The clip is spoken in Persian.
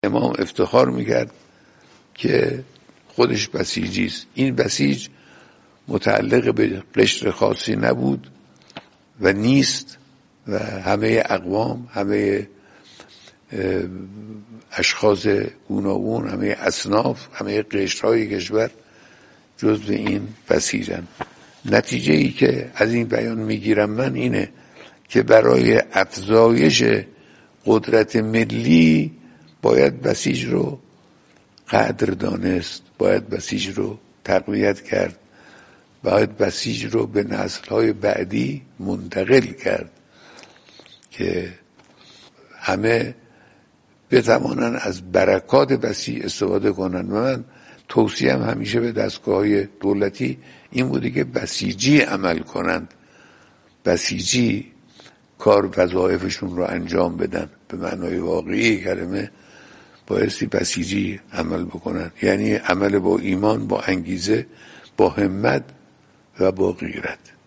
امام افتخار میکرد که خودش بسیجی است. این بسیج متعلق به قشر خاصی نبود و نیست و همه اقوام، همه اشخاص گوناگون، همه اصناف، همه قشرهای کشور جزو این بسیجن. نتیجه ای که از این بیان میگیرم من اینه که برای افزایش قدرت ملی باید بسیج رو قدر دانست، باید بسیج رو تقویت کرد، باید بسیج رو به نسل‌های بعدی منتقل کرد که همه بتوانن از برکات بسیج استفاده کنن. و من توصیهم همیشه به دستگاه‌های دولتی این بوده که بسیجی عمل کنند، بسیجی کار وظایفشون رو انجام بدن، به معنای واقعی کلمه بایستی بسیجی عمل بکنن، یعنی عمل با ایمان، با انگیزه، با همت و با غیرت.